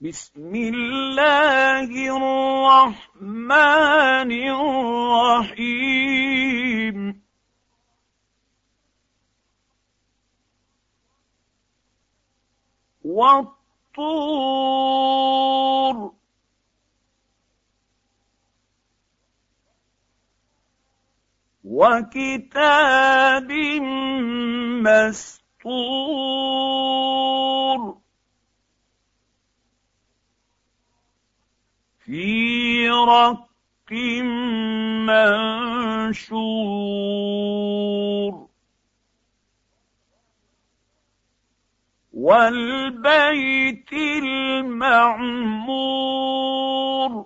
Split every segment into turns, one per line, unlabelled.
بسم الله الرحمن الرحيم والطور وكتاب مسطور في رق منشور والبيت المعمور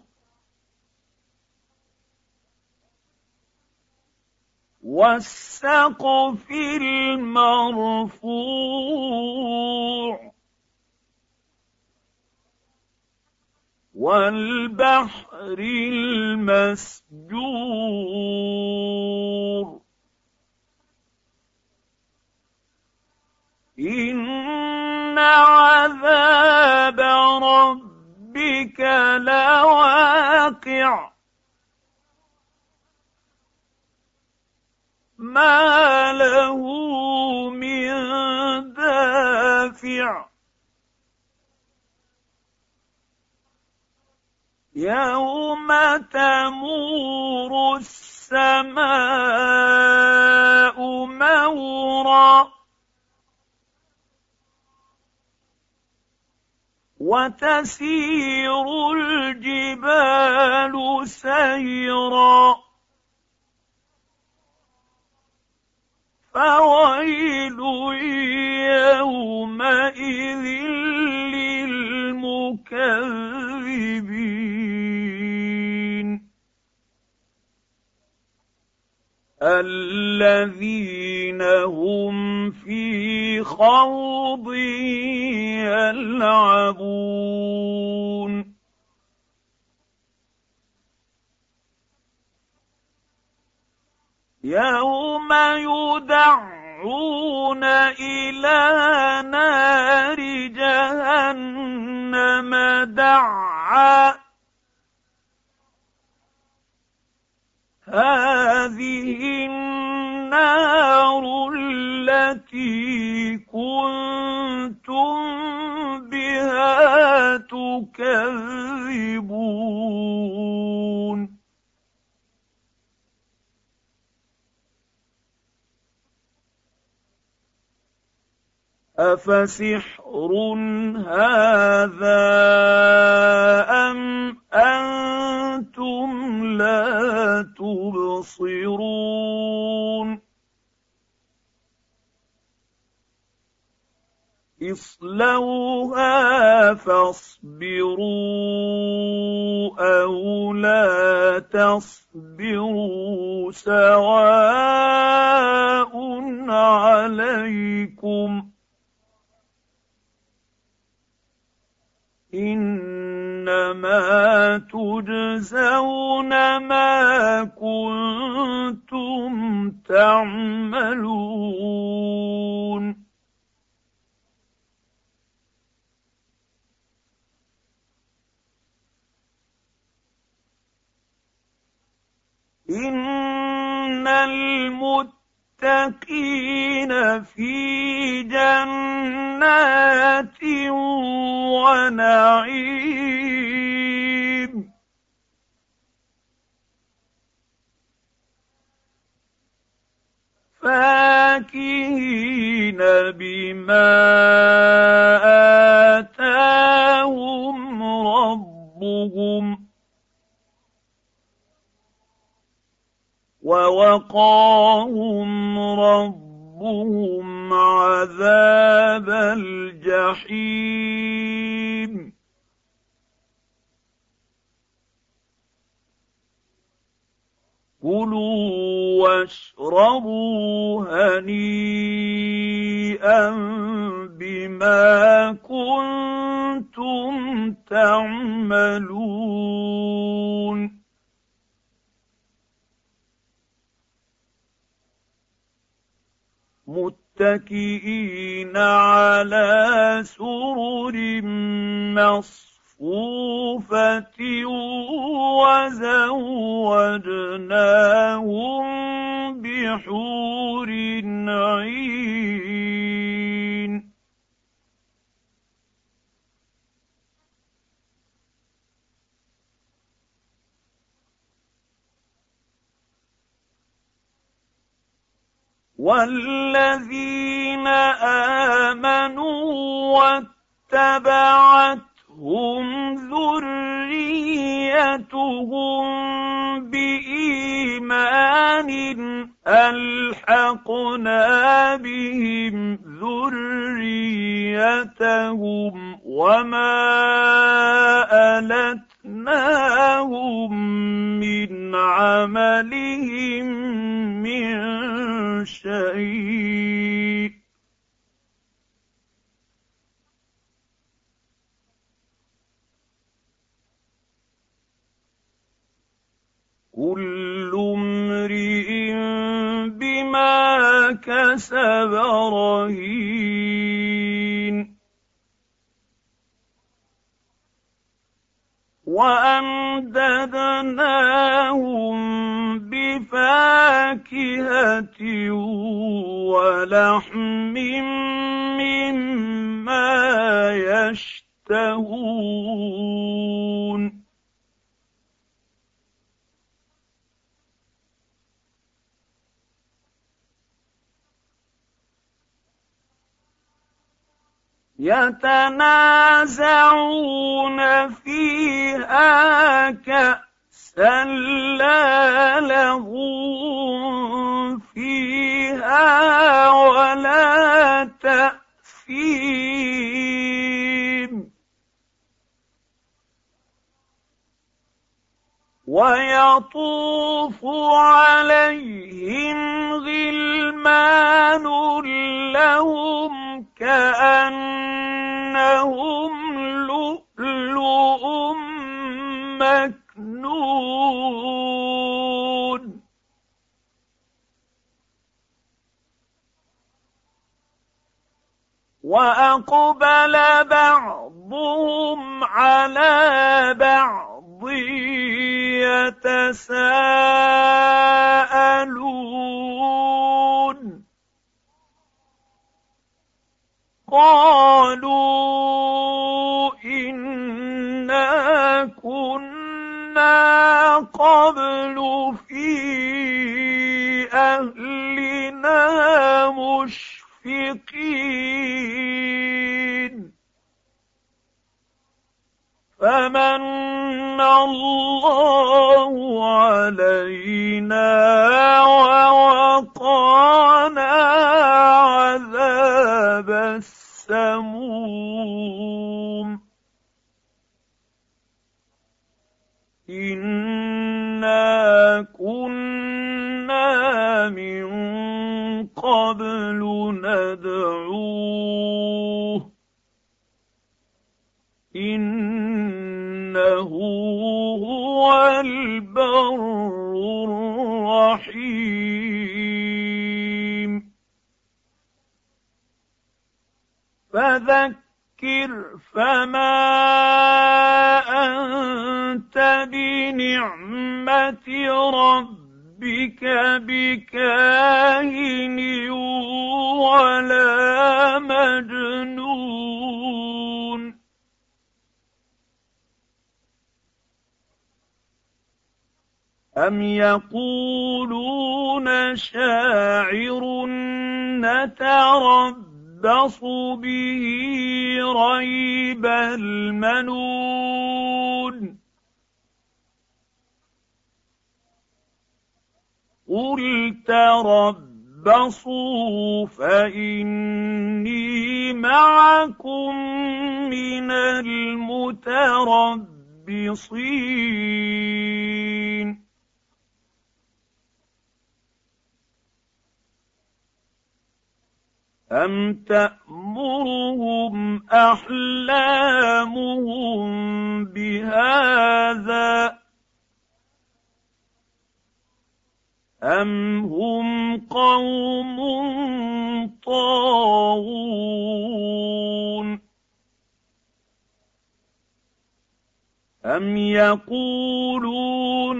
والسقف المرفوع والبحر المسجور إن عذاب ربك لواقع ما له من دافع يوم تمور السماء مورا وتسير الجبال سيرا فويل يومئذ للمكذبين الذين هم في خوض يلعبون يوم يدعون إلى نار جهنم دعا هذه النار التي كنتم بها تكذبون أفسحر هذا أم أنتم لا تبصرون اصلوها فاصبروا أو لا تصبروا سواء عليكم إنما تجزون ما كنتم تعملون إن المتقين في جنات ونعيم فاكهين بما آتاهم ربهم ووقاهم ربهم عذاب الجحيم كلوا واشربوا هنيئا بما كنتم تعملون متكئين على سرر زُلْفَةٍ وَزَوَّجْنَاهُم بِحُورٍ عِينٍ وَالَّذِينَ آمَنُوا وَاتَّبَعَتْهُمْ ذُرِّيَّتُهُم بِإِيمَانٍ أَلْحَقْنَا بِهِمْ ذُرِّيَّتَهُمْ وَمَا أَلَتْنَاهُم مِّنْ عَمَلِهِم مِّن شَيْءٍ ۚ كُلُّ امْرِئٍ بِمَا كَسَبَ رَهِينٌ وَأَمْدَدْنَاهُم بِفَاكِهَةٍ وَلَحْمٍ مِّمَّا يَشْتَهُونَ يَتَنَازَعُونَ فِيهَا كَأْسًا لَّا لَغْوٌ فِيهَا وَلَا تَأْثِيمٌ وَيَطُوفُ عَلَيْهِمْ غِلْمَانٌ لَّهُمْ كَأَنَّهُمْ لُؤْلُؤٌ مَّكْنُونٌ وَأَقْبَلَ بَعْضُهُمْ عَلَىٰ بَعْضٍ يَتَسَاءَلُونَ قَالُوا إِنَّا كُنَّا قَبْلُ فِي أَهْلِنَا مُشْفِقِينَ فَمَنَّ اللَّهُ عَلَيْنَا وَوَقَانَا عَذَابَ السَّمُومِ إِنَّا كُنَّا مِن قَبْلُ نَدْعُوهُ إِنَّهُ هُوَ الْبَرُّ الرَّحِيمُ فَذَكِّرْ فَمَا أَنتَ بِنِعْمَةِ رَبِّكَ بِكَاهِنٍ وَلَا مَجْنُونٍ أَمْ يَقُولُونَ شَاعِرٌ نَتَرَبَّصُ بِهِ رَيْبَ الْمَنُونِ قُلْ تَرَبَّصُوا فَإِنِّي مَعَكُم مِّنَ الْمُتَرَبِّصِينَ أَمْ تَأْمُرُهُمْ أَحْلَامُهُم بِهَٰذَا أَمْ هُمْ قَوْمٌ طَاغُونَ أم يقولون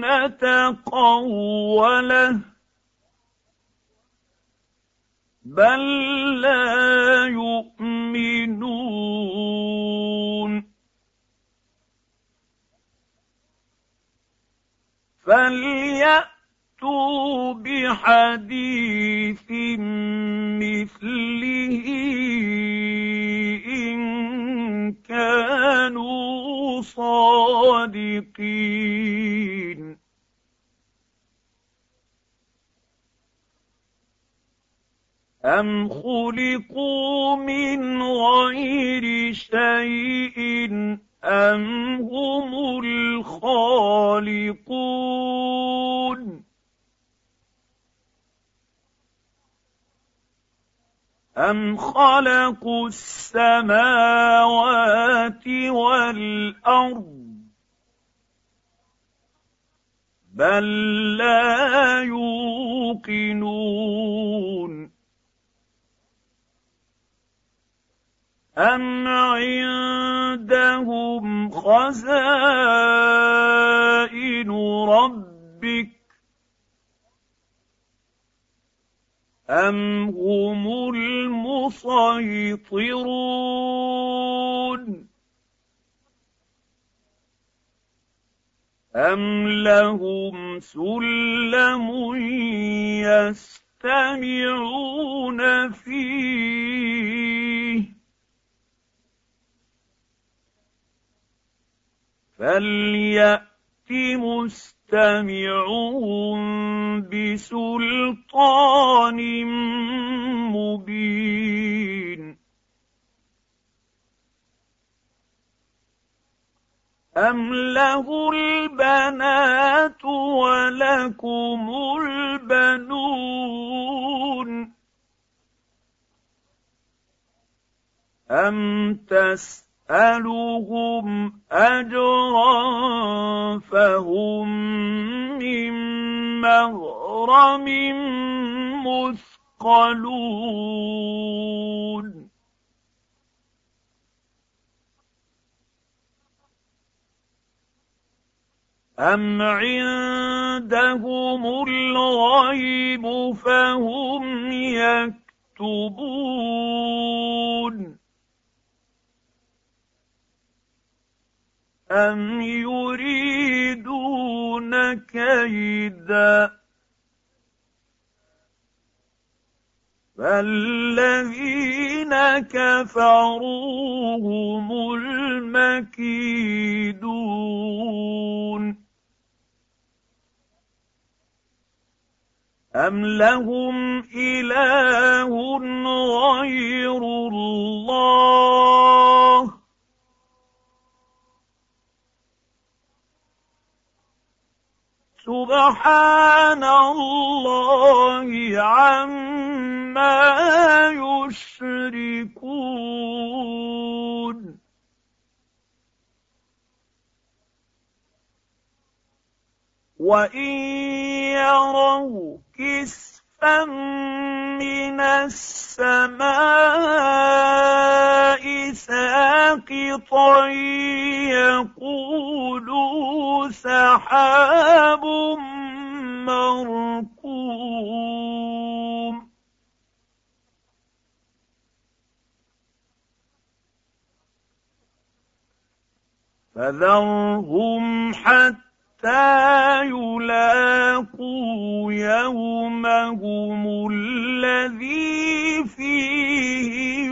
تقوله بل لا يؤمنون فليأتوا بحديث مثله إن كانوا صادقين أم خلقوا من غير شيء أم هم الخالقون أم خلقوا السماوات والأرض بل لا يوقنون أم عندهم خزائن ربك أم هم المسيطرون أم لهم سلم يستمعون فيه فليأت مستمعهم بسلطان مبين أم له البنات ولكم البنون أم تسألهم أجرا فهم من مغرم مثقلون أم عندهم الغيب فهم يكتبون أم يريدون كيدا فالذين كفروا هم المكيدون أم لهم إله غير الله سبحان الله عما يشركون وإن يروا كسفا من السماء ساقطا يقولوا سحاب مركوم فذرهم حتى يلاقوا يومهم الذي فيه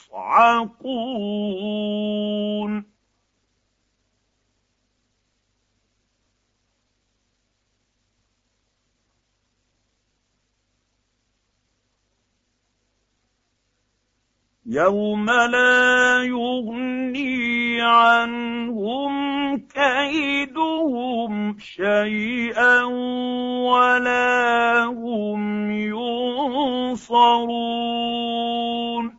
يصعقون يوم لا يغني عنهم كيدهم شيئا ولا هم ينصرون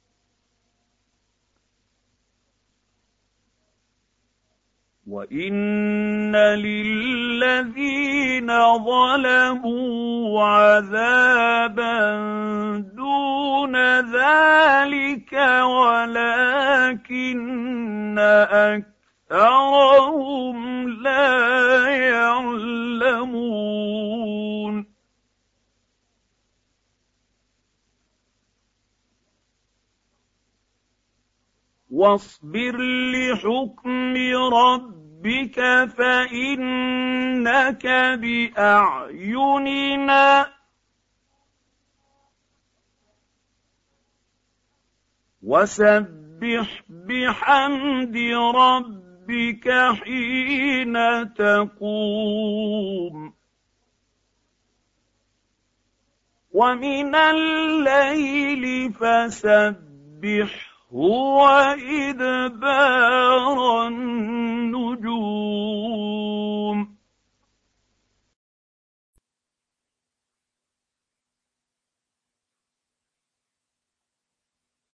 وإن للذين ظلموا عذابا دون ذلك ولكن أكثرهم لا يعلمون واصبر لحكم ربك فإنك بأعيننا وسبح بحمد ربك حين تقوم ومن الليل فسبحه هو، وإدبار النجوم.